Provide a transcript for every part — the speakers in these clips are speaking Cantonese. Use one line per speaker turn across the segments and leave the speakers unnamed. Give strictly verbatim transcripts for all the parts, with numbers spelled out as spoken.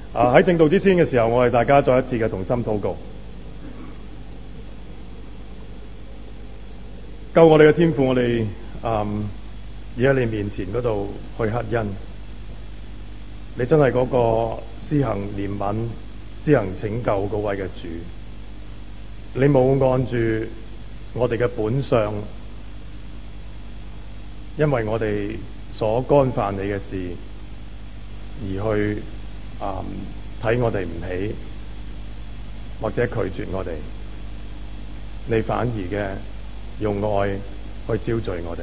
啊喺正道之先嘅時候，我哋大家再一次嘅同心禱告。救我哋嘅天父，我哋嗯而喺你面前嗰度去乞恩，你真係嗰個施行憐憫、施行拯救嗰位嘅主，你冇按住我哋嘅本相，因為我哋所干犯你嘅事而去啊睇、嗯、我哋唔起，或者拒絕我哋，你反而嘅用愛去招聚我哋。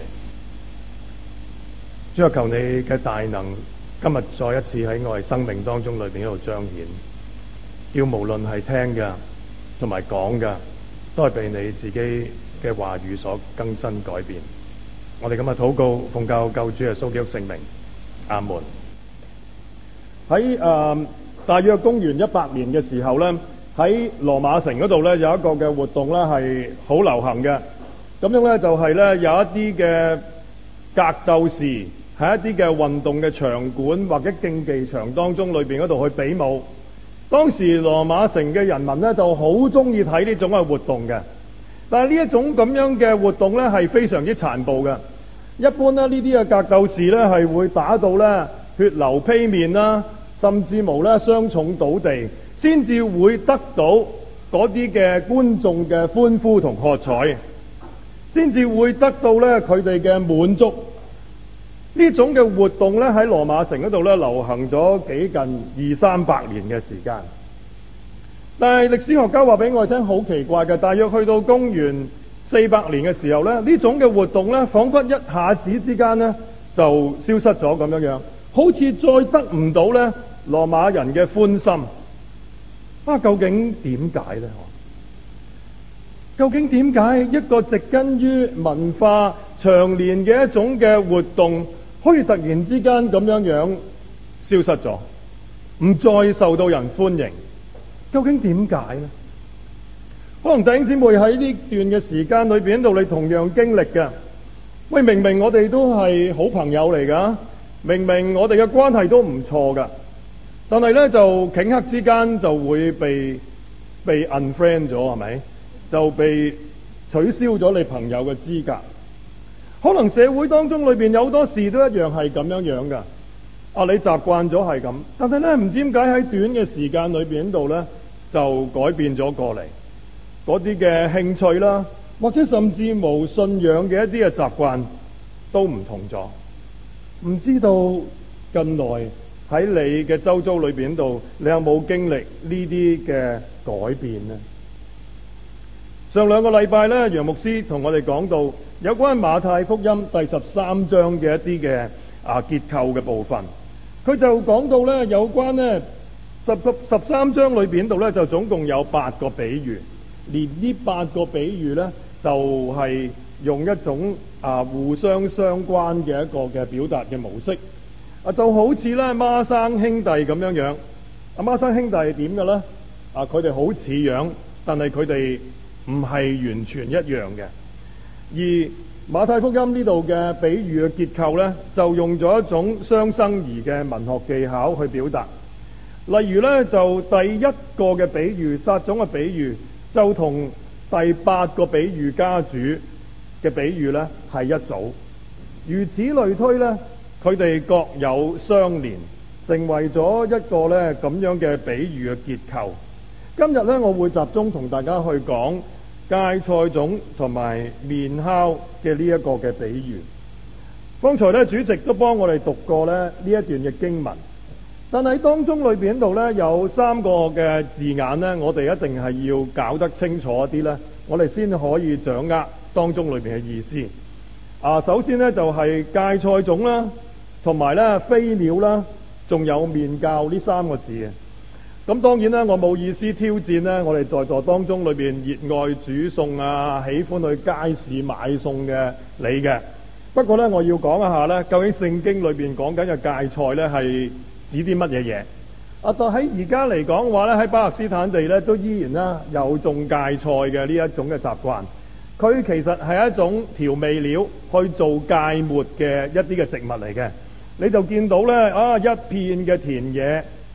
主啊，求你嘅大能今日再一次喺我哋生命當中裏邊喺度彰顯，叫無論係聽嘅同埋講嘅，都係被你自己嘅話語所更新改變。我哋今日禱告，奉教救主耶穌基督聖名，阿門。喺誒、呃、大約公元一百年嘅時候咧，喺羅馬城嗰度咧有一個嘅活動咧係好流行嘅。咁樣咧就係咧有一啲嘅格鬥士喺一啲嘅運動嘅場館或者競技場當中裏邊嗰度去比武。當時羅馬城嘅人民咧就好中意睇呢種嘅活動嘅，但係呢一種咁樣嘅活動咧係非常之殘暴嘅。一般咧呢啲嘅格鬥士咧係會打到咧血流披面啦，甚至無咧傷重倒地，先至會得到嗰啲嘅觀眾嘅歡呼同喝彩，先至會得到咧佢哋嘅滿足。呢種嘅活動咧喺羅馬城嗰度咧流行咗幾近二三百年嘅時間，但係歷史學家話俾我哋聽好奇怪嘅，大約去到公元四百年嘅時候咧，呢種嘅活動咧仿佛一下子之間咧就消失咗咁樣樣，好似再得唔到咧羅馬人嘅歡心。啊，究竟點解咧？究竟點解一個植根於文化長年嘅一種嘅活動，可以突然之間咁樣樣消失咗，唔再受到人歡迎？究竟點解呢？可能弟兄姊妹喺呢段嘅時間裏邊度，你同樣經歷嘅。喂，明明我哋都係好朋友嚟噶，明明我哋嘅關係都唔錯噶，但係咧就頃刻之間就會被被 unfriend 咗，係咪？就被取消咗你朋友嘅資格。可能社會當中裏邊有好多事都一樣係咁樣樣噶。啊，你習慣咗係咁，但係咧唔知點解喺短嘅時間裏邊度咧就改變咗過嚟。嗰啲嘅興趣啦，或者甚至無信仰嘅一啲嘅習慣都唔同咗。唔知道近來喺你嘅周遭裏邊度，你有冇經歷呢啲嘅改變呢？上兩個禮拜咧，楊牧師同我哋講到有關馬太福音第十三章嘅一啲嘅啊結構嘅部分。佢就講到咧有關咧十十十三章裏邊度咧就總共有八個比喻。連呢八個比喻呢，就係、是、用一種啊互相相關嘅一個嘅表達嘅模式啊，就好似咧孖生兄弟咁樣樣。啊，孖生兄弟係點嘅呢？啊，佢哋好似樣，但係佢哋唔係完全一樣嘅。而馬太福音呢度嘅比喻嘅結構呢，就用咗一種雙生兒嘅文學技巧去表達。例如呢，就第一個嘅比喻，撒種嘅比喻，就同第八個比喻家主嘅比喻呢係一組，如此類推呢，佢哋各有相連，成為咗一個呢咁樣嘅比喻嘅結構。今日呢，我會集中同大家去講芥菜種同埋麵酵嘅呢一個嘅比喻。剛才呢，主席都幫我哋讀過呢呢一段嘅經文。但係當中裏邊度咧有三個嘅字眼咧，我哋一定係要搞得清楚一啲咧，我哋先可以掌握當中裏邊嘅意思。啊，首先咧就係芥菜種啦，同埋咧飛鳥啦，仲有麵酵呢三個字嘅。咁當然啦，我冇意思挑戰咧，我哋在座當中裏邊熱愛煮餸啊，喜歡去街市買餸嘅你嘅。不過咧，我要講一下咧，究竟聖經裏邊講緊嘅芥菜咧係指啲乜嘢嘢？啊，到喺而家嚟講嘅話咧，喺巴勒斯坦地咧都依然啦有種芥菜嘅呢一種嘅習慣。佢其實係一種調味料去做芥末嘅一啲嘅植物嚟嘅。你就見到咧啊一片嘅田野，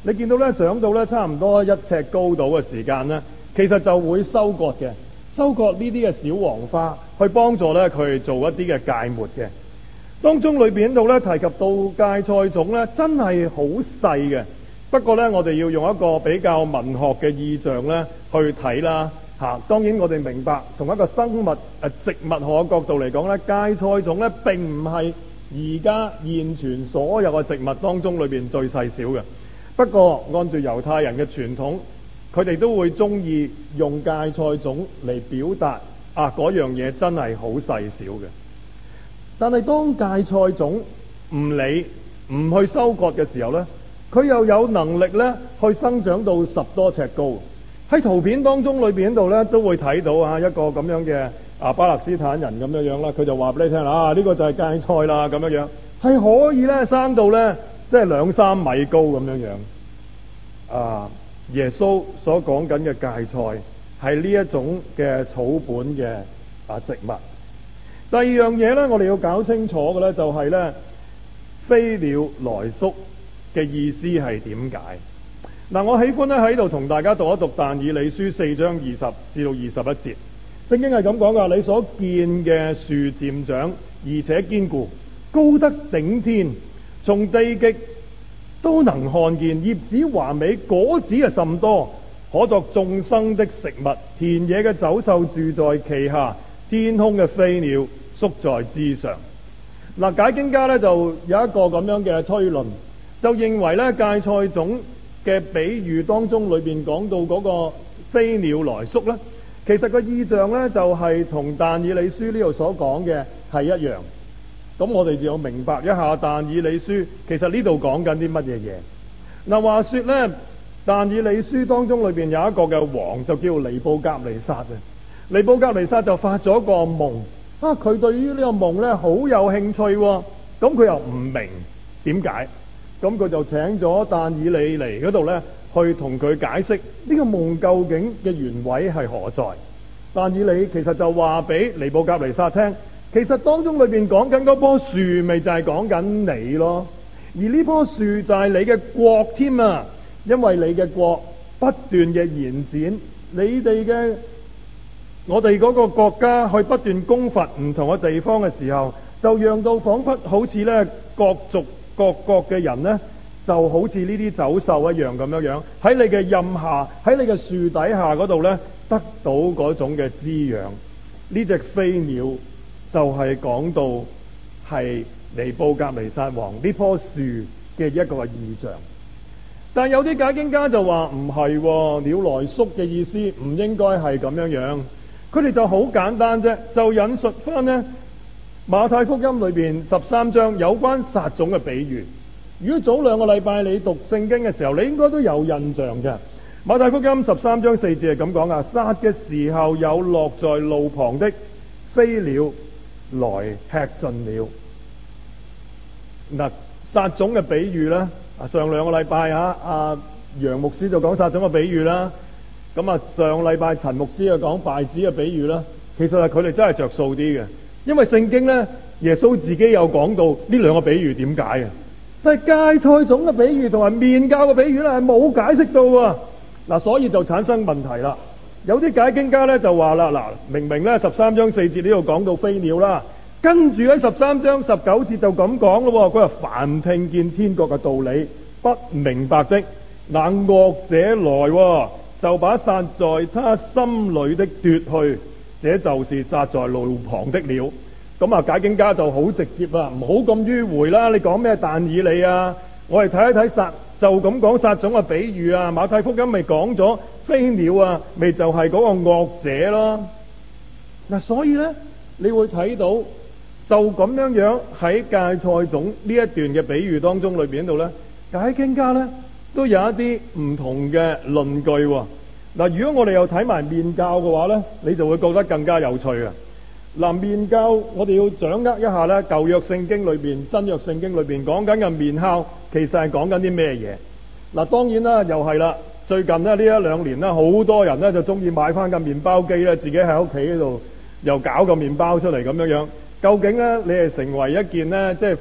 你見到咧長到咧差唔多一尺高度嘅時間咧，其實就會收割嘅，收割呢啲嘅小黃花，去幫助咧佢做一啲嘅芥末嘅。當中裏邊度咧提及到芥菜種咧，真係好細嘅。不過咧，我哋要用一個比較文學嘅意象咧去睇啦嚇。當然我哋明白，從一個生物誒植物學嘅角度嚟講咧，芥菜種咧並唔係而家現存所有嘅植物當中裏邊最細小嘅。不過按住猶太人嘅傳統，佢哋都會中意用芥菜種嚟表達啊嗰樣嘢真係好細小嘅。但係當芥菜種唔理唔去收割嘅時候呢，佢又有能力呢去生長到十多尺高。喺圖片當中裏邊度呢都會睇到啊一個咁樣嘅啊巴勒斯坦人咁樣樣啦，佢就話俾你聽啊，呢個就係芥菜啦咁樣樣，係可以呢生到呢即係兩三米高咁樣樣。啊，耶穌所講緊嘅芥菜係呢一種嘅草本嘅啊植物。第二樣嘢咧，我哋要搞清楚嘅咧，就係咧飛鳥來宿嘅意思係點解？嗱，我喜歡咧喺度同大家讀一讀但以理書四章二十至到二十一節。聖經係咁講噶：你所見嘅樹漸長，而且堅固，高得頂天，從地極都能看見，葉子華美，果子啊甚多，可作眾生的食物。田野嘅走獸住在其下，天空嘅飛鳥宿在枝上。嗱，解經家咧就有一個咁樣嘅推論，就認為咧芥菜種嘅比喻當中裏邊講到嗰個飛鳥來宿咧，其實個意象咧就係同但以理書呢度所講嘅係一樣。咁我哋就要明白一下但以理書其實呢度講緊啲乜嘢嘢。嗱，話說咧但以理書當中裏邊有一個嘅王就叫尼布甲尼撒嘅。尼布甲尼撒就發咗個夢啊！佢對於呢個夢咧好有興趣喎，咁佢又唔明點解，咁佢就請咗但以理嚟嗰度咧，去同佢解釋呢個夢究竟嘅原委係何在。但以理其實就話俾尼布甲尼撒聽，其實當中裏邊講緊嗰棵樹，咪就係講緊你咯，而呢棵樹就係你嘅國添啊！因為你嘅國不斷嘅延展，你哋嘅我哋嗰個國家去不斷攻伐唔同嘅地方嘅時候，就讓到彷彿好似咧各族各國嘅人呢，就好似呢啲走獸一樣咁樣樣，喺你嘅蔭下，喺你嘅樹底下嗰度呢，得到嗰種嘅滋養。呢隻飛鳥就係講到係尼布甲尼撒王呢棵樹嘅一個意象。但有啲解經家就話唔係，鳥來宿嘅意思唔應該係咁樣樣。佢哋就好簡單啫，就引述翻呢馬太福音裏邊十三章有關撒種嘅比喻。如果早兩個禮拜你讀聖經嘅時候，你應該都有印象嘅。馬太福音十三章四節係咁講啊：撒嘅時候有落在路旁的，飛鳥來吃盡了。嗱，撒種嘅比喻呢，上兩個禮拜啊，阿楊牧師就講撒種嘅比喻啦。咁啊，上禮拜陳牧師就講稗子嘅比喻啦。其實係佢哋真係着數啲嘅，因為聖經呢，耶穌自己有講到呢兩個比喻點解啊？但係芥菜種嘅比喻同埋麵酵嘅比喻咧係冇解釋到啊。嗱，所以就產生問題啦。有啲解經家咧就話啦，嗱，明明咧十三章四節呢度講到飛鳥啦，跟住喺十三章十九節就咁講咯。佢話凡聽見天國嘅道理不明白的，那惡者來，就把撒在他心裏的奪去，這就是撒在路旁的鳥。咁啊，解經家就好直接啦，唔好咁迂迴啦。你講咩但以理啊？我哋睇一睇撒，就咁講撒種嘅比喻啊。馬太福音咪講咗飛鳥啊，咪就係、是、嗰個惡者咯。嗱，所以呢，你會睇到就咁樣樣喺芥菜種呢一段嘅比喻當中裏邊度呢，解經家呢都有一啲唔同嘅論據喎。嗱，如果我哋又睇埋麵酵嘅話呢，你就會覺得更加有趣啊！嗱，麵酵我哋要掌握一下呢，舊約聖經裏邊、新約聖經裏邊講緊嘅麵酵，其實係講緊啲咩嘢？嗱，當然啦，又係啦，最近呢呢一兩年呢，好多人呢就中意買翻個麵包機咧，自己喺屋企嗰度又搞個麵包出嚟咁樣樣。究竟呢，你係成為一件呢，即係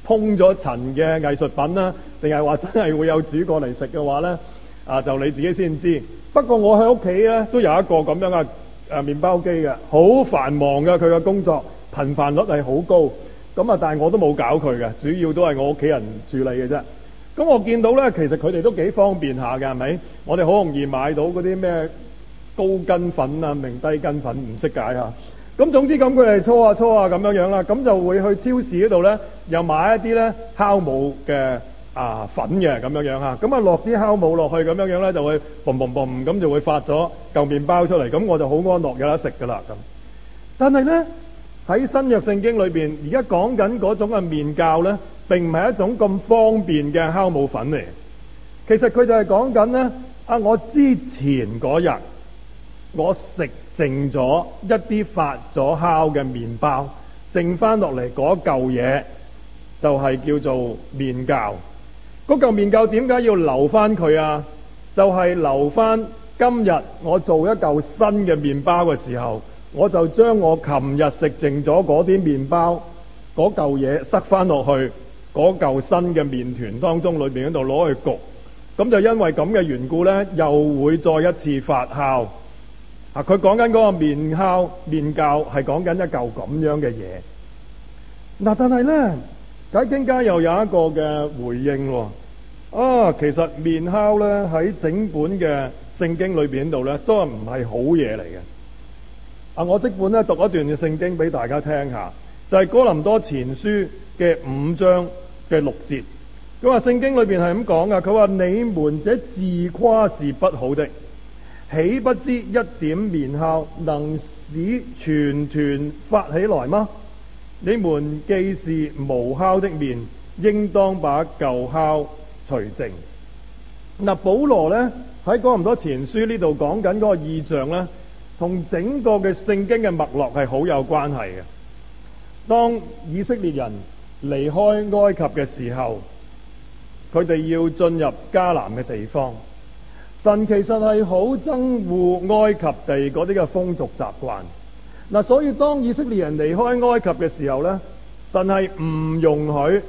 烹咗塵嘅藝術品啦，定係話真係會有煮過嚟食嘅話咧，啊就你自己先知。不過我喺屋企咧都有一個咁樣嘅誒麵包機嘅，好繁忙嘅，佢嘅工作頻繁率係好高。咁啊，但係我都冇搞佢嘅，主要都係我屋企人處理嘅啫。咁我見到咧，其實佢哋都幾方便下嘅，係咪？我哋好容易買到嗰啲咩高筋粉啊、明低筋粉，唔識解嚇。咁總之咁佢哋搓下搓下咁樣樣啦，咁就會去超市嗰度咧，又買一啲咧酵母嘅啊粉嘅咁樣樣嚇，咁啊落啲酵母落去咁樣樣咧，就會嘣嘣嘣咁就會發咗嚿麵包出嚟，咁我就好安樂有得食噶啦咁。但係咧喺新約聖經裏邊，而家講緊嗰種嘅麵酵咧，並唔係一種咁方便嘅酵母粉嚟。其實佢就係講緊咧啊，我之前嗰日我食剩咗一啲發咗酵嘅麵包，剩翻落嚟嗰嚿嘢就係叫做麵酵。嗰嚿麵酵點解要留翻佢啊？就係留翻今日我做一嚿新嘅麵包嘅時候，我就將我琴日食剩咗嗰啲麵包嗰嚿嘢塞翻落去嗰嚿新嘅麵團當中裏邊嗰度攞去焗。咁就因為咁嘅緣故呢，又會再一次發酵。啊！佢講緊嗰個麵酵麵酵係講緊一嚿咁樣嘅嘢。嗱，但係咧解經家又有一個嘅回應喎。啊，其實麵酵咧喺整本嘅聖經裏邊度咧都係唔係好嘢嚟嘅。啊，我即管咧讀一段嘅聖經俾大家聽下，就係哥林多前書嘅五章嘅六節。佢話聖經裏邊係咁講噶，佢話你們這自誇是不好的。豈不知一點麵酵能使全團發起來嗎？你們既是無酵的麵，應當把舊酵除淨。嗱，保羅呢喺哥林多前書呢度講緊嗰個異象呢，同整個嘅聖經嘅脈絡係好有關係嘅。當以色列人離開埃及嘅時候，佢哋要進入迦南嘅地方。神其實係好憎惡埃及地嗰啲嘅風俗習慣，嗱，所以當以色列人離開埃及嘅時候呢，神係唔容許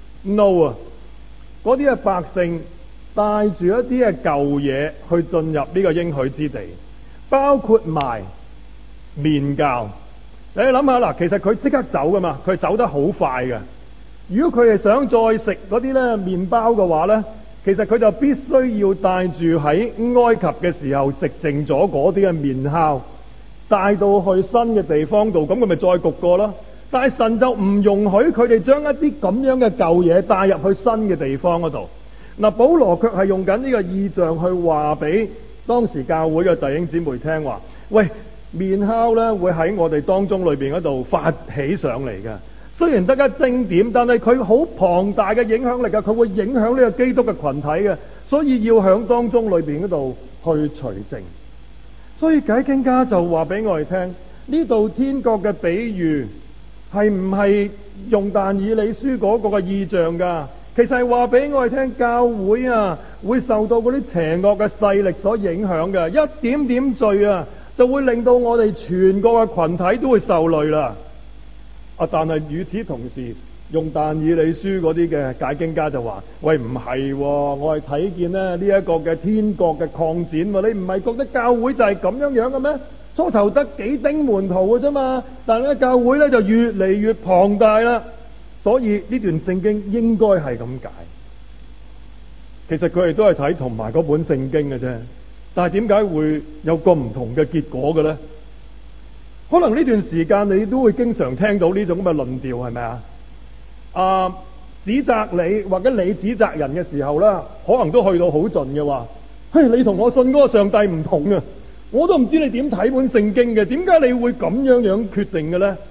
no 啊，嗰啲嘅百姓帶住一啲嘅舊嘢去進入呢個應許之地，包括埋麵酵。你諗下嗱，其實佢即刻走噶嘛，佢走得好快嘅。如果佢係想再食嗰啲咧麵包嘅話呢，其實佢就必須要帶住喺埃及嘅時候食剩咗嗰啲嘅麵酵，帶到去新嘅地方度，咁佢咪再焗過咯。但係神就唔容許佢哋將一啲咁樣嘅舊嘢帶入去新嘅地方嗰度。嗱，保羅卻係用緊呢個意象去話俾當時教會嘅弟兄姊妹聽話，喂，麵酵咧會喺我哋當中裏邊嗰度發起上嚟嘅。雖然得一丁點，但係佢好龐大嘅影響力嘅，佢會影響呢個基督嘅群體嘅，所以要響當中裏邊嗰度去除淨。所以解經家就話俾我哋聽，呢度天國嘅比喻係唔係用但以理書嗰個嘅意象噶？其實係話俾我哋聽，教會啊會受到嗰啲邪惡嘅勢力所影響嘅，一點點罪啊就會令到我哋全個嘅群體都會受累啦。啊！但係與此同時，用但以理書嗰啲嘅解經家就話：喂，唔係喎，我係睇見咧呢一個嘅天國嘅擴展喎。你唔係覺得教會就係咁樣樣嘅咩？初頭得幾丁門徒嘅啫嘛，但係咧教會咧就越嚟越龐大啦。所以呢段聖經應該係咁解。其實佢哋都係睇同埋嗰本聖經嘅啫，但係點解會有個唔同嘅結果嘅咧？可能呢段時間你都會經常聽到呢種咁嘅論調，係咪啊？啊，指責你或者你指責人嘅時候啦，可能都去到好盡嘅話，嘿，你同我信嗰個上帝唔同啊！我都唔知你點睇本聖經嘅，點解你會咁樣樣決定嘅咧？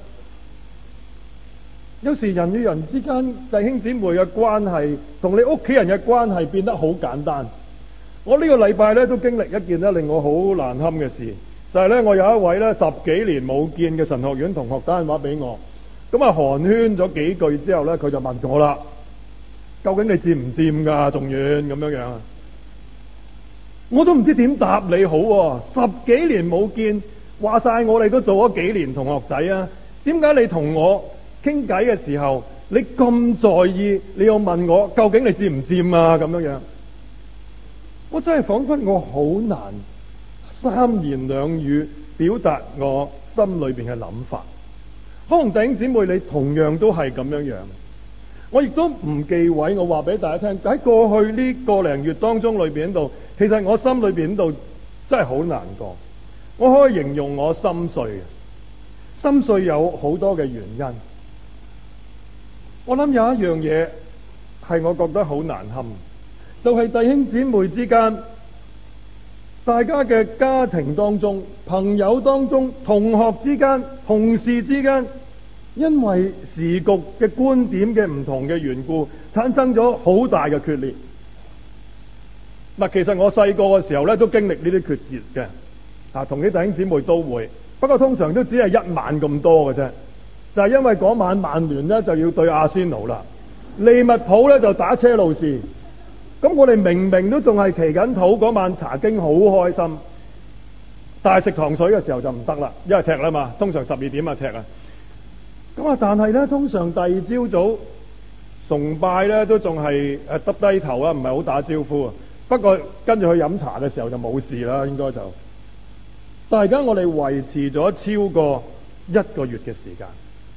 有時人與人之間弟兄姊妹嘅關係，同你屋企人嘅關係變得好簡單。我呢個禮拜咧都經歷一件咧令我好難堪嘅事。就係咧，我有一位咧十幾年冇見嘅神學院同學打電話俾我，咁啊寒暄咗幾句之後咧，佢就問我啦：究竟你掂唔掂㗎？仲遠咁樣樣，我都唔知點答你好喎。十幾年冇見，話晒我哋都做咗幾年同學仔啊，點解你同我傾偈嘅時候， 你咁在意，你又問我究竟你佔唔佔啊？咁樣樣，我真係彷彿我好難三言兩語表達我心裏邊嘅諗法。可能弟兄姊妹你同樣都係咁樣樣。我亦都唔忌諱，我話俾大家聽，喺過去呢個零月當中裏邊度，其實我心裏邊度真係好難過。我可以形容我心碎嘅，心碎有好多嘅原因。我諗有一樣嘢係我覺得好難堪，就係弟兄姊妹之間，大家嘅家庭當中、朋友當中、同學之間、同事之間，因為時局嘅觀點嘅唔同嘅緣故，產生咗好大嘅決裂。嗱，其實我細個嘅時候咧，都經歷呢啲決裂嘅，啊，同啲弟兄姊妹都會，不過通常都只係一晚咁多嘅啫。就係因為嗰晚曼聯咧就要對阿仙奴啦，利物浦咧就打車路士。咁我哋明明都仲係祈緊禱，嗰晚查經好開心，但係食糖水嘅時候就唔得啦，因為踢啦嘛，通常十二點啊踢啊。咁啊，但係咧通常第二朝早崇拜咧都仲係誒耷低頭啊，唔係好打招呼啊。不過跟住去飲茶嘅時候就冇事啦，應該就。但係而家我哋維持咗超過一個月嘅時間。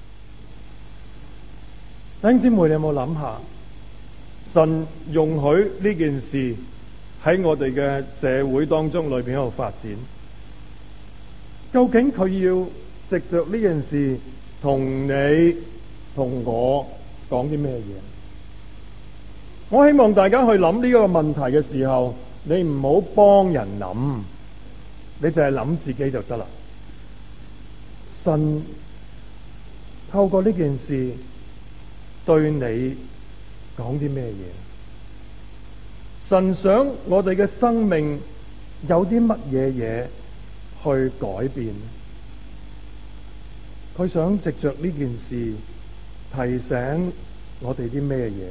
弟兄姊妹，你有冇諗下，神容許呢件事喺我哋嘅社會當中裏邊喺度發展？究竟佢要藉着呢件事同你同我講啲咩嘢？我希望大家去諗呢個問題嘅時候，你唔好幫人諗，你就係諗自己就得啦。神透過呢件事對你講啲咩嘢？神想我哋嘅生命有啲乜嘢嘢去改變？佢想藉着呢件事提醒我哋啲咩嘢咧？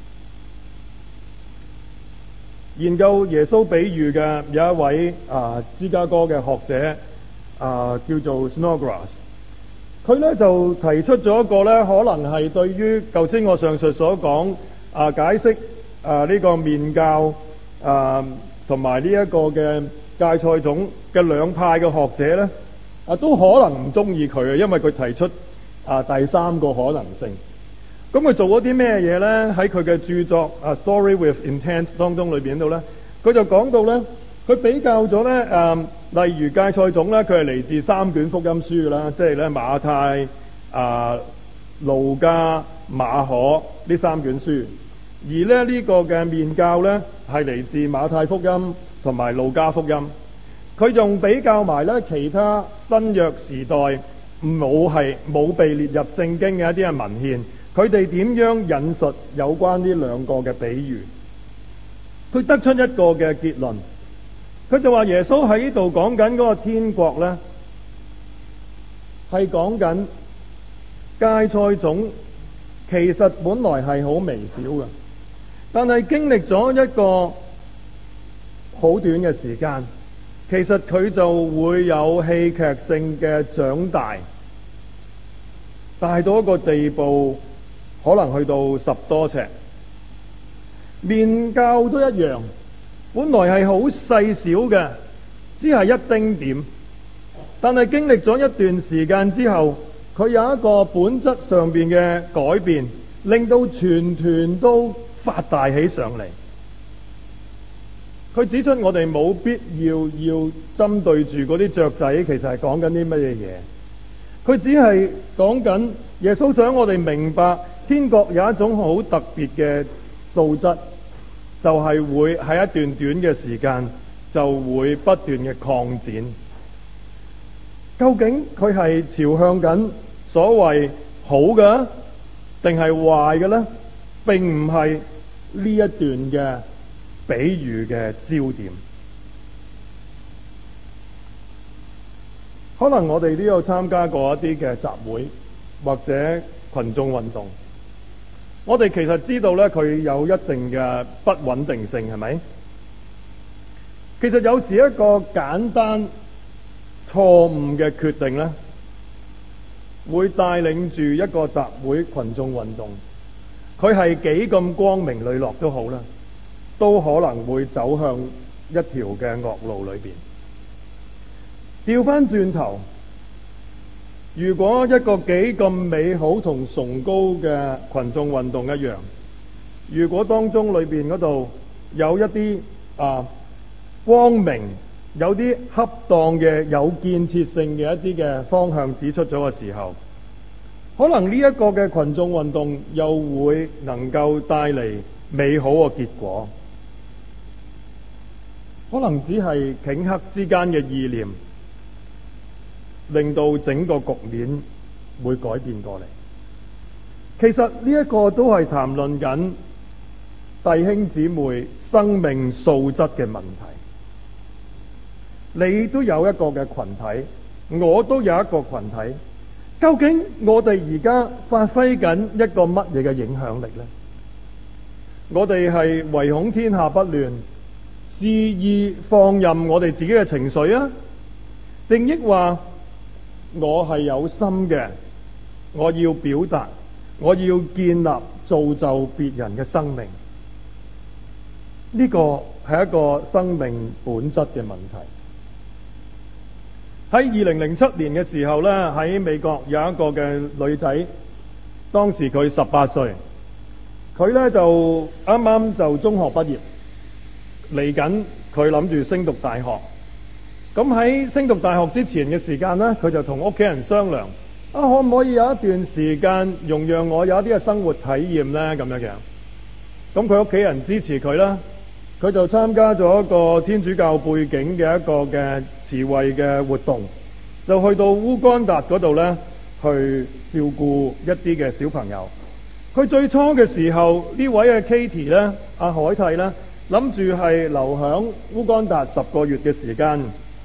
研究耶穌比喻嘅有一位啊芝加哥嘅學者啊叫做 Snodgrass， 佢咧就提出咗一個咧可能係對於頭先我上述所講啊解釋啊呢個面教啊同埋呢一個嘅芥菜種嘅兩派嘅學者咧啊都可能唔中意佢嘅，因為佢提出啊第三個可能性。咁佢做咗啲咩嘢咧？喺佢嘅著作《A Story with Intent》當中裏邊度咧，佢就講到咧，佢比較咗咧誒，例如芥菜種咧，佢係嚟自三卷福音書㗎啦，即係咧馬太、啊路加、馬可呢三卷書，而咧呢個嘅面教咧係嚟自馬太福音同埋路加福音。佢仲比較埋咧其他新約時代冇係冇被列入聖經嘅一啲嘅文獻。佢哋點樣引述有關呢兩個嘅比喻？佢得出一個嘅結論，佢就話耶穌喺呢度講緊嗰個天國咧，係講緊芥菜種，其實本來係好微小嘅，但係經歷咗一個好短嘅時間，其實佢就會有戲劇性嘅長大，大到一個地步。可能去到十多尺，面教都一樣，本來係好細小嘅，只係一丁點，但係經歷咗一段時間之後，佢有一個本質上邊嘅改變，令到全團都發大起上嚟。佢指出我哋冇必要要針對住嗰啲雀仔，其實係講緊啲乜嘢嘢？佢只係講緊耶穌想我哋明白。天國有一種好特別嘅素質，就係、是、會喺一段短嘅時間就會不斷嘅擴展。究竟佢係朝向緊所謂好嘅，定係壞嘅呢？並唔係呢一段嘅比喻嘅焦點。可能我哋都有參加過一啲嘅集會或者群眾運動。我哋其實知道咧，佢有一定嘅不穩定性，係咪？其實有時一個簡單錯誤嘅決定咧， 會帶領住一個集會群眾運動，佢係幾咁光明磊落都好啦，都可能會走向一條嘅惡路裏邊。調翻轉頭，如果一個幾咁美好同崇高嘅群眾運動一樣，如果當中裏邊嗰度有一啲啊光明，有啲恰當嘅有建設性嘅一啲嘅方向指出咗嘅時候，可能呢一個嘅群眾運動又會能夠帶嚟美好嘅結果。可能只係頃刻之間嘅意念，令到整個局面會改變過嚟。其實呢一個都係談論緊弟兄姊妹生命素質嘅問題。你都有一個嘅群體，我都有一個群體，究竟我哋而家發揮緊一個乜嘢嘅影響力呢？我哋係唯恐天下不亂，肆意放任我哋自己嘅情緒啊，定抑話我係有心嘅，我要表達，我要建立造就別人嘅生命。呢個係一個生命本質嘅問題。喺二零零七年嘅時候呢，喺美國有一個嘅女仔，當時佢十八歲，佢呢就啱啱就中學畢業，嚟緊佢諗住升讀大學。咁喺升讀大學之前嘅時間呢，佢就同屋企人商量，啊可唔可以有一段時間容讓我有一啲嘅生活體驗呢？咁樣樣。咁佢屋企人支持佢啦，佢就參加咗一個天主教背景嘅一個嘅慈惠嘅活動，就去到烏干達嗰度呢，去照顧一啲嘅小朋友。佢最初嘅時候，呢位嘅 Katie 呢，阿海蒂呢，諗住係留響烏干達十個月嘅時間，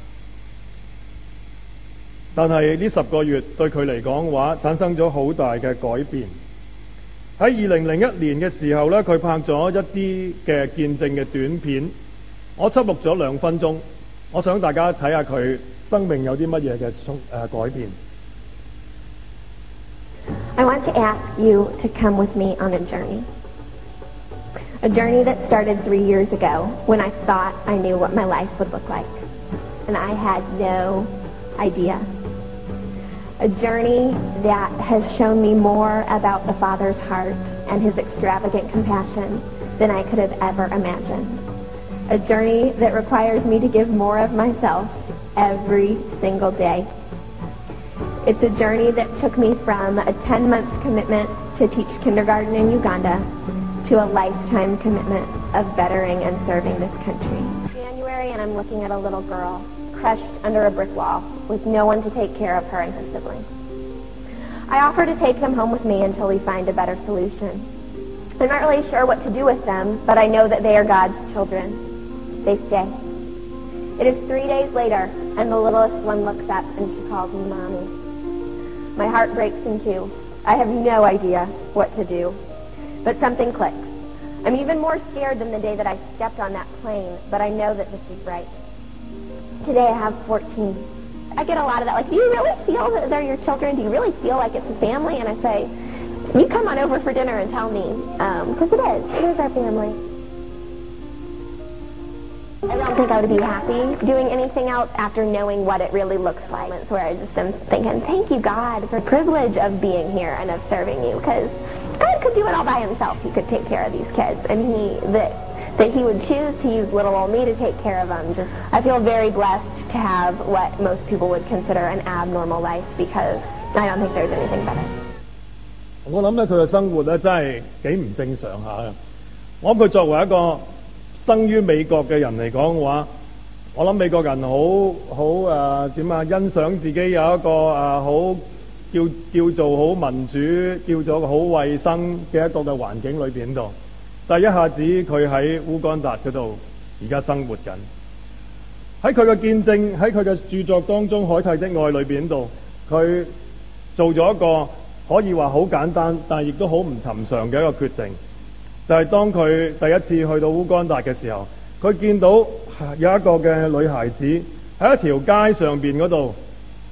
但係呢十個月對佢嚟講嘅話，產生咗好大嘅改變。喺二零零一年嘅時候呢，佢拍咗一啲嘅見證嘅短片，我輯錄咗兩分鐘，我想大家睇下佢生命有啲乜嘢嘅誒改變。
I want to ask you to come with me on a journey. A journey that started three years ago when I thought I knew what my life would look like, and I had no idea. A journey that has shown me more about the Father's heart and His extravagant compassion than I could have ever imagined. A journey that requires me to give more of myself every single day. It's a journey that took me from a ten-month commitment to teach kindergarten in Uganda to a lifetime commitment of bettering and serving this country. January, and I'm looking at a little girl crushed under a brick wall with no one to take care of her and her siblings. I offer to take them home with me until we find a better solution. I'm not really sure what to do with them, but I know that they are God's children. They stay. It is three days later, and the littlest one looks up and she calls me Mommy. My heart breaks in two. I have no idea what to do, but something clicks. I'm even more scared than the day that I stepped on that plane, but I know that this is right. Today I have fourteen. I get a lot of that, like, do you really feel that they're your children? Do you really feel like it's a family? And I say, you come on over for dinner and tell me, because um, it is. It is our family. I don't think I would be happy doing anything else after knowing what it really looks like. It's where I just am thinking, thank you, God, for the privilege of being here and of serving you, because God could do it all by himself. He could take care of these kids, and he that that he would choose to use little old me to take care of them. Just, I feel very blessed to have what most people would consider an abnormal life, because I don't think there's anything better.
我諗咧，佢嘅生活咧真係幾唔正常下嘅。我諗佢作為一個生於美國嘅人嚟講嘅話，我諗美國人好好誒點啊，欣賞自己有一個誒、啊、好叫叫做好民主，叫做好衞生嘅一個嘅環境裏邊度。但係一下子佢喺烏干達嗰度而家生活緊。喺佢嘅見證，喺佢嘅著作當中，《海蒂的愛》裏邊度，佢做咗一個可以話好簡單，但係亦都好唔尋常嘅一個決定，就係、是、當佢第一次去到烏干達嘅時候，佢見到有一個嘅女孩子喺一條街上邊嗰度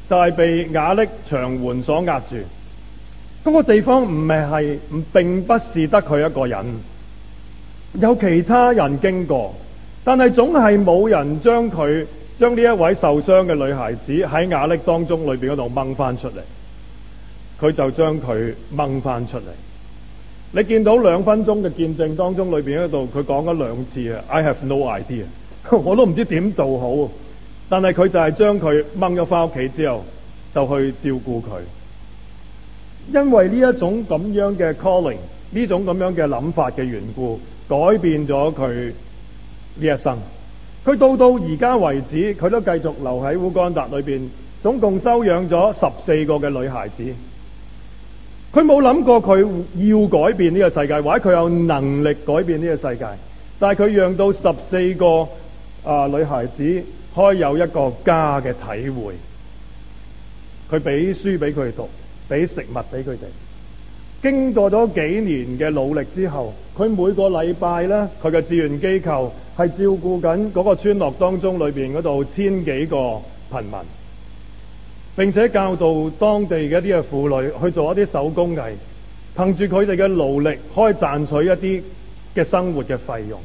就係被瓦礫牆垣所壓住。嗰個地方唔係係唔並不是得佢一個人，有其他人經過，但係總係冇人將佢將呢一位受傷嘅女孩子喺瓦礫當中裏邊嗰度掹翻出嚟，佢就將佢掹翻出嚟。你見到兩分鐘嘅見證當中裏邊嗰度，佢講咗兩次啊 I have no idea， 我都唔知點做好，但係佢就係將佢掹咗翻屋企之後，就去照顧佢。因為呢一種咁樣嘅 calling， 呢種咁樣嘅諗法嘅緣故，改變咗佢呢一生。佢到到而家為止，佢都繼續留喺烏干達裏邊，總共收養咗十四個嘅女孩子。佢冇諗過佢要改變呢個世界，或者佢有能力改變呢個世界，但係佢讓到十四個啊、呃、女孩子可以有一個家嘅體會。佢俾書俾佢讀，俾食物俾佢哋。經過咗幾年嘅努力之後，佢每個禮拜呢，佢嘅志願機構係照顧緊嗰個村落當中裏邊嗰度千幾個貧民，並且教導當地嘅一啲嘅婦女去做一啲手工藝，憑住佢哋嘅勞力可以賺取一啲嘅生活嘅費用。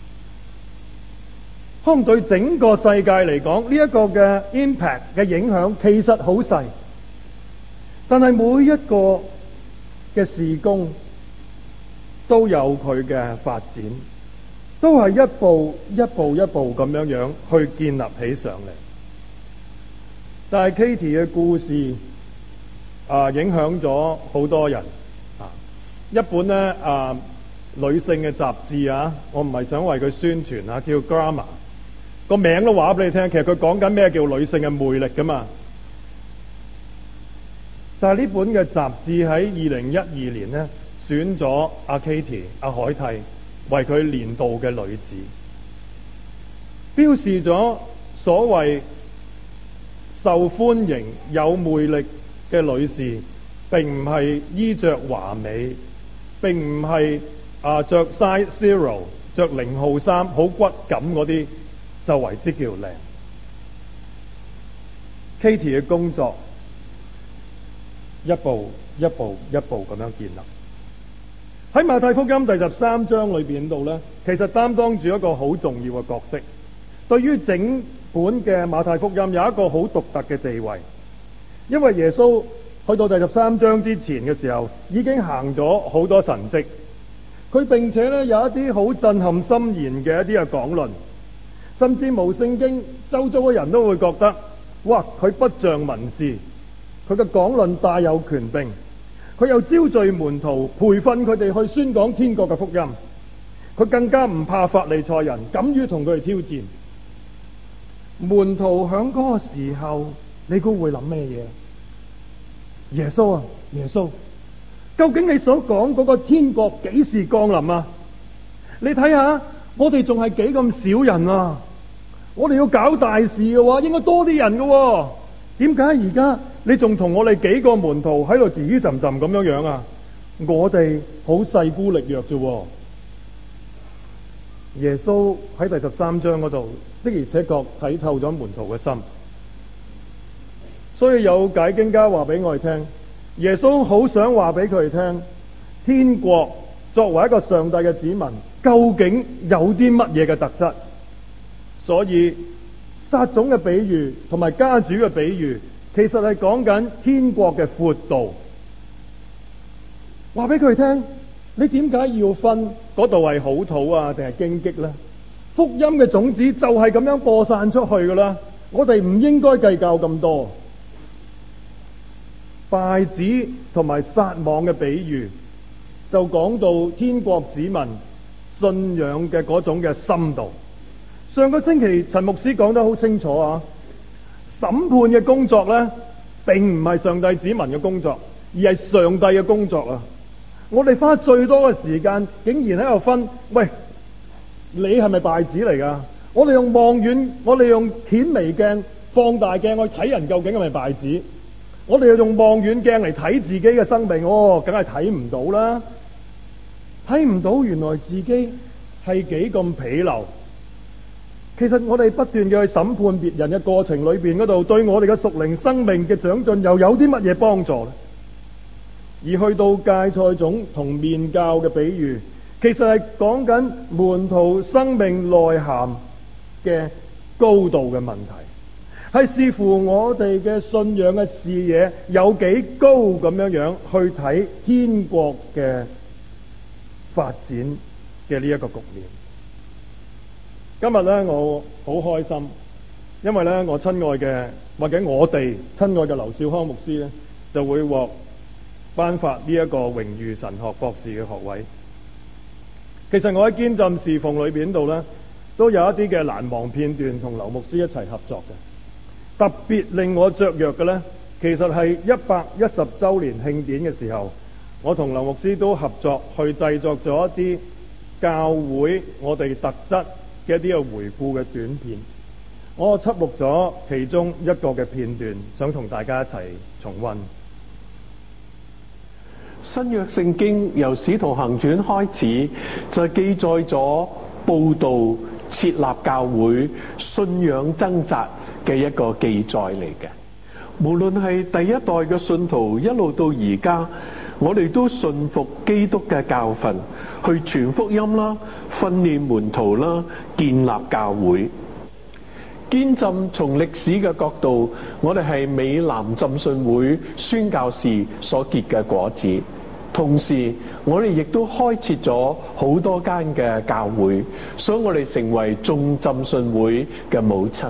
可能對整個世界嚟講，呢一個嘅 impact 嘅影響其實好細，但係每一個嘅事工都有佢嘅發展，都係一步一步一步咁樣樣去建立起上嚟。但係 Katie 嘅故事啊，影響咗好多人啊。一本咧啊女性嘅雜誌啊，我唔係想為佢宣傳啊，叫 Glamour， 個名都話俾你聽，其實佢講緊咩叫女性嘅魅力噶嘛。但係呢本嘅雜誌喺二零一二年呢，選咗阿 Katie 阿海蒂為佢年度嘅女子，標示咗所謂受歡迎有魅力嘅女士，並唔係衣着華美，並唔係啊着 size zero 着零號衫好骨感嗰啲就為之叫靚。Katie 嘅工作一步一步一步咁樣建立。喺馬太福音第十三章裏邊度呢，其實擔當住一個好重要嘅角色，對於整本嘅馬太福音有一個好獨特嘅地位。因為耶穌去到第十三章之前嘅時候，已經行咗好多神蹟，佢並且咧有一啲好震撼心弦嘅一啲嘅講論，甚至無聖經周遭嘅人都會覺得，哇！佢不像文士，佢嘅講論大有權柄，佢又招聚門徒，培訓佢哋去宣講天國嘅福音，佢更加唔怕法利賽人，敢於同佢哋挑戰。門徒響嗰個時候，你估會諗咩嘢？耶穌啊，耶穌，究竟你所講嗰個天國幾時降臨啊？你睇下，我哋仲係幾咁少人啊！我哋要搞大事嘅話，應該多啲人嘅。點解而家你仲同我哋幾個門徒喺度自於浸浸咁樣樣啊？我哋好勢孤力弱啫。耶穌喺第十三章嗰度的而且確睇透咗門徒嘅心，所以有解經家話俾我哋聽，耶穌好想話俾佢哋聽，天國作為一個上帝嘅子民，究竟有啲乜嘢嘅特質。所以撒種嘅比喻同埋家主嘅比喻，其實係講緊天國嘅闊度。話俾佢哋聽，你點解要分嗰度係好土啊定係荊棘呢？福音嘅種子就係咁樣播散出去噶啦，我哋唔應該計較咁多。稗子同埋撒網嘅比喻，就講到天國子民信仰嘅嗰種嘅深度。上個星期陳牧師講得好清楚啊，審判嘅工作呢，並唔係上帝子民嘅工作，而係上帝嘅工作啊！我哋花最多嘅時間，竟然喺度分，喂，你係咪稗子嚟噶？我哋用望遠，我哋用顯微鏡、放大鏡去睇人究竟係咪稗子？我哋又用望遠鏡嚟睇自己嘅生命，哦，梗係睇唔到啦，睇唔到原來自己係幾咁鄙陋。 其實我哋不斷嘅去審判別人嘅過程裏邊嗰度，對我哋嘅屬靈生命嘅長進又有啲乜嘢幫助呢？而去到芥菜種同麵酵嘅比喻，其實係講緊門徒生命內涵嘅高度嘅問題，係視乎我哋嘅信仰嘅視野有幾高咁樣樣去睇天國嘅發展嘅呢一個局面。今日咧，我好開心，因為咧，我親愛嘅或者我哋親愛嘅劉少康牧師咧，就會獲頒發呢一個榮譽神學博士嘅學位。其實我喺堅浸侍奉裏邊度咧，都有一啲嘅難忘片段同劉牧師一齊合作嘅。特別令我雀躍嘅咧，其實係一百一十週年慶典嘅時候，我同劉牧師都合作去製作咗一啲教會我哋特質嘅一啲嘅回顧嘅短片，我輯錄咗其中一個嘅片段，想同大家一齊重溫。
新約聖經由使徒行傳開始，就記載咗佈道、設立教會、信仰掙扎嘅一個記載嚟嘅。無論係第一代嘅信徒一路到而家，我哋都信服基督嘅教訓，去傳福音啦，訓練門徒啦，建立教會。堅浸從歷史嘅角度，我哋係美南浸信會宣教士所結嘅果子。同時，我哋亦都開設咗好多間嘅教會，所以我哋成為眾浸信會嘅母親。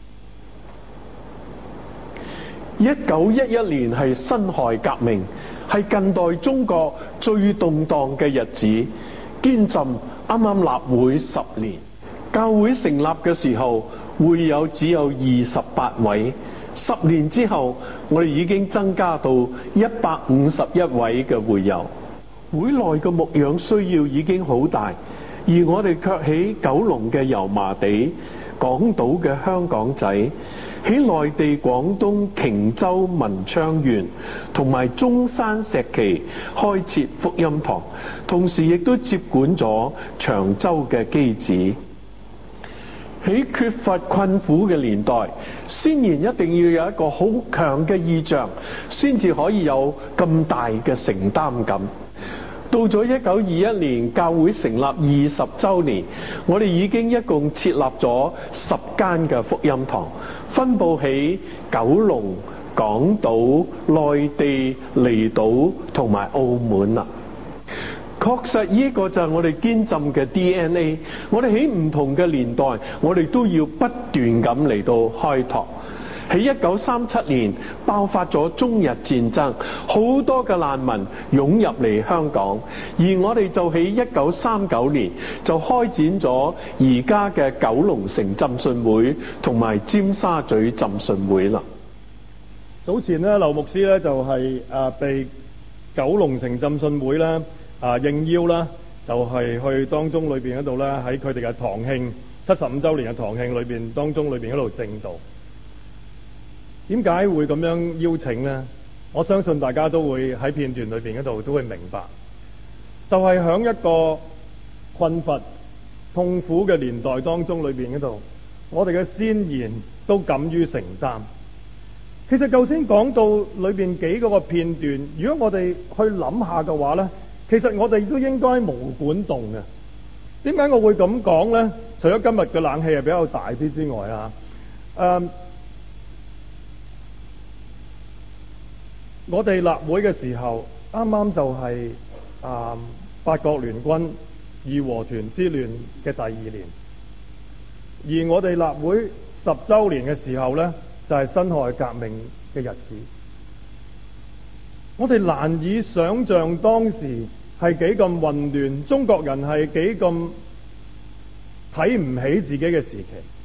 一九一一年係辛亥革命，係近代中國最動盪嘅日子。堅浸啱啱立會十年，教會成立嘅時候，會友只有二十八位。十年之後，我哋已經增加到一百五十一位嘅會友。會內嘅牧養需要已經好大，而我哋卻喺九龍嘅油麻地、港島嘅香港仔，喺內地廣東瓊州文昌縣同埋中山石岐開設福音堂，同時亦都接管咗長洲嘅基址。喺缺乏困苦嘅年代，先然一定要有一個好強嘅意象，先至可以有咁大嘅承擔感。到咗一九二一年，教會成立二十週年，我哋已經一共設立咗十間嘅福音堂，分佈喺九龍、港島、內地、離島同埋澳門啦。確實呢個就係我哋堅浸嘅 D N A， 我哋喺唔同嘅年代，我哋都要不斷咁嚟到開拓。喺一九三七年爆發咗中日戰爭，好多嘅難民湧入嚟香港，而我哋就喺一九三九年就開展咗而家嘅九龍城浸信會同埋尖沙咀浸信會啦。
早前呢，劉牧師呢就係、是、啊被九龍城浸信會咧啊應邀啦，就係、是、去當中裏邊嗰度咧，喺佢哋嘅堂慶七十五週年嘅堂慶裏邊當中裏邊嗰度證道。點解會咁樣邀請呢？我相信大家都會喺片段裏邊嗰度都會明白，就係、是、響一個困乏、痛苦嘅年代當中裏邊嗰度，我哋嘅先賢都敢於承擔。其實頭先講到裏邊幾個個片段，如果我哋去諗下嘅話呢，其實我哋都應該毛管動嘅。點解我會咁講呢？除咗今日嘅冷氣係比較大啲之外啊，誒、嗯。我哋立會嘅時候，啱啱就係、是、啊、嗯、八國聯軍義和團之亂嘅第二年，而我哋立會十週年嘅時候呢，就係、是、辛亥革命嘅日子。我哋難以想像當時係幾咁混亂，中國人係幾咁睇唔起自己嘅時期。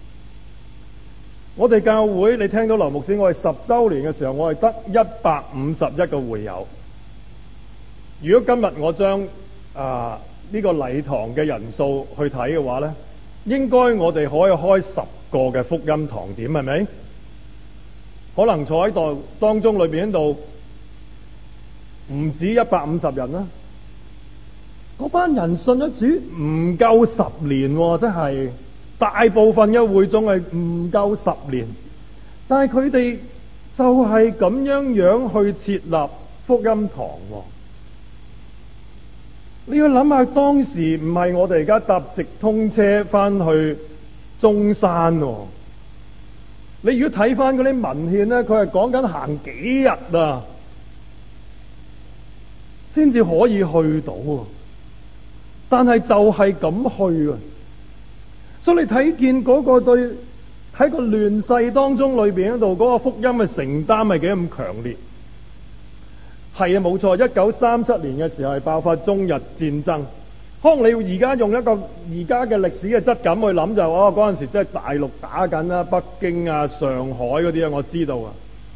我哋教會，你聽到劉牧師，我哋十週年嘅時候，我係得一百五十一個會友。如果今日我將啊呢個禮堂嘅人數去睇嘅話呢，應該我哋可以開十個嘅福音堂點，係咪？可能坐喺度當中裏邊度唔止一百五十人啦。嗰班人信咗主唔夠十年喎，真係大部分嘅會眾係唔夠十年，但係佢哋就係咁樣樣去設立福音堂喎。你要諗下，當時唔係我哋而家搭直通車翻去中山喎。你如果睇翻嗰啲文獻咧，佢係講緊行幾日啊，先至可以去到啊。但係就係咁去啊，所以你睇見嗰個對喺個亂世當中裏邊嗰度嗰個福音嘅承擔係幾咁強烈。係啊，冇錯，一九三七年嘅時候係爆發中日戰爭。可能你而家用一個而家嘅歷史嘅質感去諗就哦，嗰陣時即係大陸打緊啦，北京啊、上海嗰啲啊，我知道啊。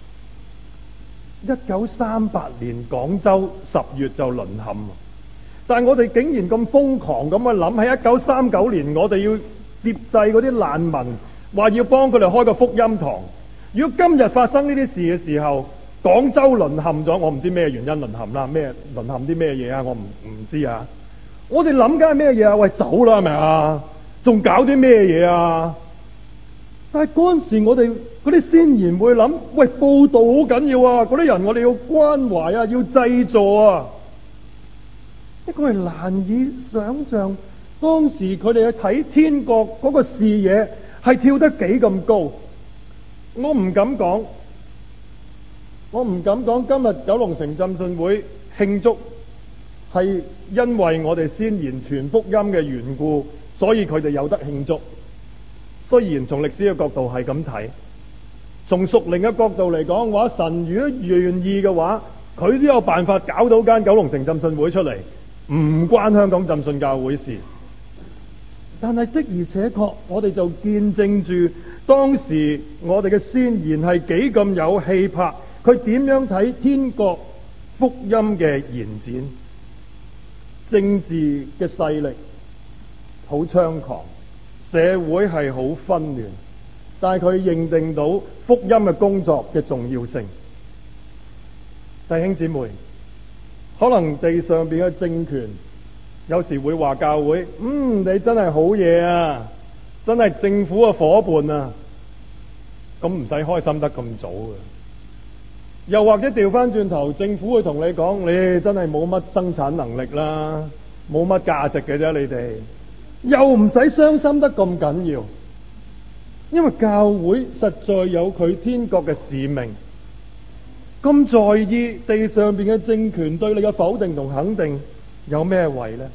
一九三八年廣州十月就淪陷，但係我哋竟然咁瘋狂咁去諗，喺一九三九年我哋要接濟嗰啲難民，話要幫佢哋開個福音堂。如果今日發生呢啲事嘅時候，廣州淪陷咗，我唔知咩原因淪陷啦，咩淪陷啲咩嘢啊？我唔唔知啊。我哋諗緊係咩嘢啊？喂，走啦係咪啊？仲搞啲咩嘢啊？但係嗰陣時我哋嗰啲先賢會諗，喂，報道好緊要啊！嗰啲人我哋要關懷啊，要濟助啊。一個係難以想象，當時佢哋去睇天國嗰個視野係跳得幾咁高。我唔敢講，我唔敢講今日九龍城浸信會慶祝係因為我哋先賢傳福音嘅緣故，所以佢哋有得慶祝。雖然從歷史嘅角度係咁睇，從屬靈嘅角度嚟講嘅話，神如果願意嘅話，佢都有辦法搞到間九龍城浸信會出嚟，唔關香港浸信教會事。但係的而且確，我哋就見證住當時我哋嘅先賢係幾咁有氣魄，佢點樣睇天國福音嘅延展。政治嘅勢力好猖狂，社會係好紛亂，但係佢認定到福音嘅工作嘅重要性。弟兄姊妹，可能地上邊嘅政權有時會話教會，嗯，你真係好嘢啊，真係政府嘅伙伴啊，咁唔使開心得咁早嘅。又或者調翻轉頭，政府會同你講，你真係冇乜生產能力啦，冇乜價值嘅啫，你哋又唔使傷心得咁緊要，因為教會實在有佢天國嘅使命。咁在意地上邊嘅政權對你嘅否定同肯定有咩謂呢？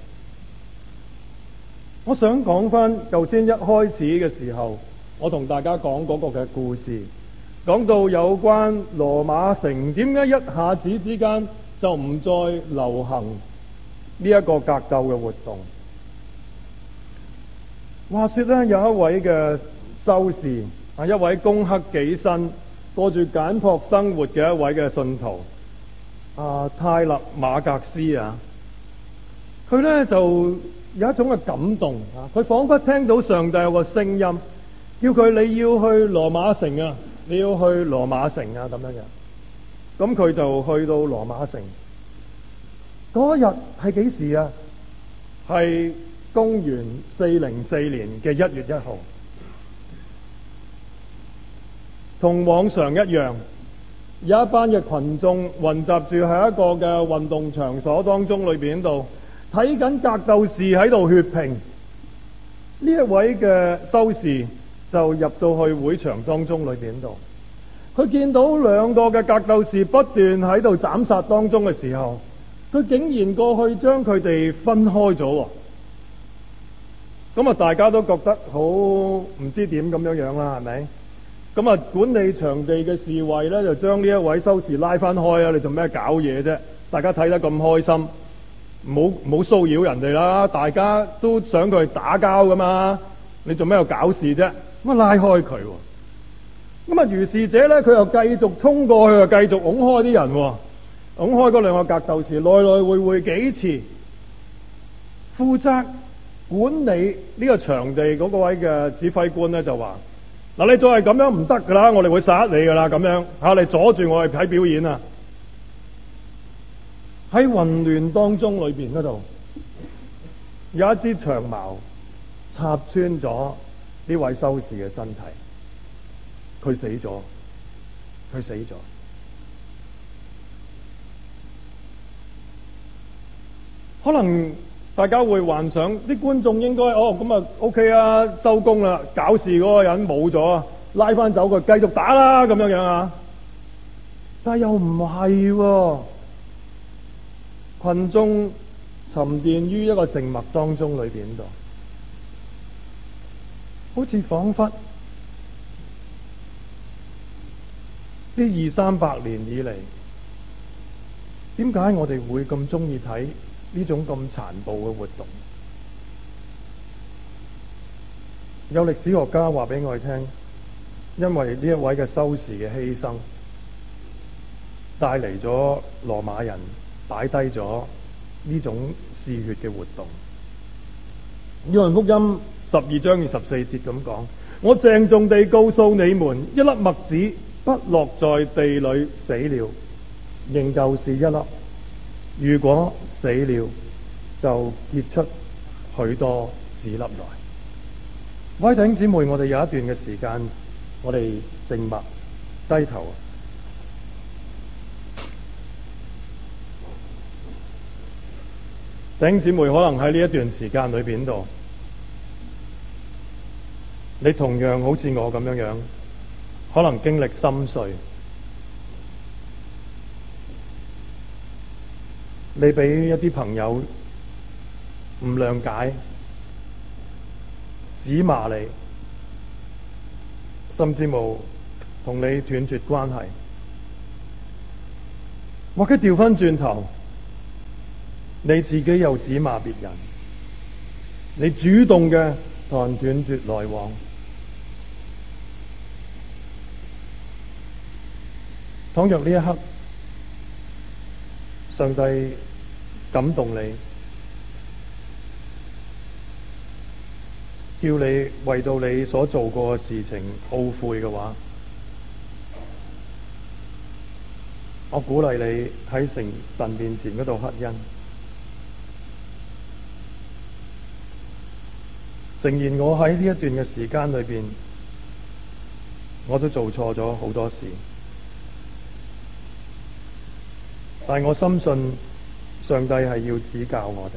我想講翻頭先一開始嘅時候，我同大家講嗰個嘅故事，講到有關羅馬城點解一下子之間就唔再流行呢一個格鬥嘅活動。話說咧，有一位嘅修士啊，一位攻克己身、過住簡樸生活嘅一位嘅信徒啊，泰勒馬格斯啊，佢咧就有一種嘅感動啊，佢仿佛聽到上帝有個聲音，叫佢你要去羅馬城啊，你要去羅馬城啊咁樣嘅。咁佢就去到羅馬城。嗰日係幾時啊？係公元四零四年嘅一月一號。同往常一樣，有一班嘅群眾混集住喺一個嘅運動場所當中裏邊度睇緊格鬥士喺度血拼。呢一位嘅修士就入到去會場當中裏邊度，佢見到兩個嘅格鬥士不斷喺度斬殺當中嘅時候，佢竟然過去將佢哋分開咗。咁啊，大家都覺得好唔知點咁樣樣啦，係咪？咁啊，管理場地嘅侍衛咧，就將呢一位修士拉翻開啊！你做咩搞嘢啫？大家睇得咁開心，唔好唔好騷擾人哋啦！大家都想佢打交噶嘛，你做咩又搞事啫？咁啊，拉開佢。咁啊，如是者咧，佢又繼續衝過去，又繼續拱開啲人，拱開嗰兩個格鬥士，來來回回幾次。負責管理呢個場地嗰個位嘅指揮官咧就話：嗱，你再係咁樣唔得噶啦，我哋會殺你噶啦，咁樣吓，你阻住我哋睇表演啊！喺混亂當中裏邊嗰度，有一支長矛插穿咗
呢位修士嘅身體，佢死咗，佢死咗。
可能大家會幻想啲觀眾應該哦咁啊 OK 啊，收工啦，搞事嗰個人冇咗，拉翻走佢繼續打啦咁樣樣啊。但係又唔係喎，群眾沉澱於一個靜默當中裏邊度，好似彷彿呢二三百年以嚟，點解我哋會咁中意睇呢種咁殘暴嘅活動？有歷史學家話俾我哋聽，因為呢一位嘅修士嘅犧牲，帶嚟咗羅馬人擺低咗呢種嗜血嘅活動。約翰福音十二章二十四節咁講：我鄭重地告訴你們，一粒麥子不落在地裏死了，仍舊是一粒；如果死了，就結出許多子粒來。各位弟兄姊妹，我哋有一段嘅時間，我哋靜默低頭。弟兄姊妹，可能喺呢一段時間裏邊度，你同樣好似我咁樣樣，可能經歷心碎，你俾一啲朋友唔諒解，指罵你，甚至無同你斷絕關係，或者調翻轉頭，你自己又指罵別人，你主動嘅同人斷絕來往。倘若呢一刻，上帝感動你，叫你為到你所做過嘅事情懊悔嘅話，我鼓勵你喺神神面前嗰度乞恩，誠然我喺呢一段嘅時間裏邊，我都做錯咗好多事，但我深信上帝係要指教我哋，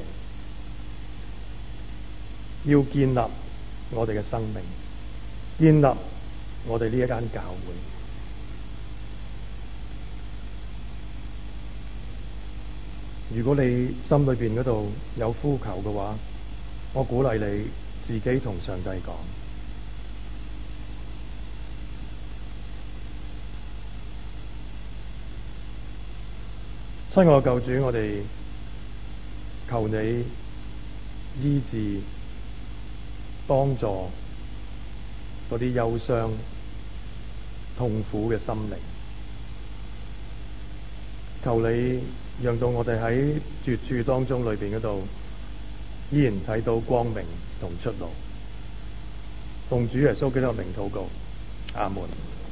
要建立我哋嘅生命，建立我哋呢一間教會。如果你心裏邊嗰度有呼求嘅話，我鼓勵你自己同上帝講。親愛嘅救主，我哋求你醫治、幫助嗰啲憂傷、痛苦嘅心靈。求你讓到我哋喺絕處當中裏邊嗰度，依然睇到光明同出路。奉主耶穌基督嘅名禱告，阿門。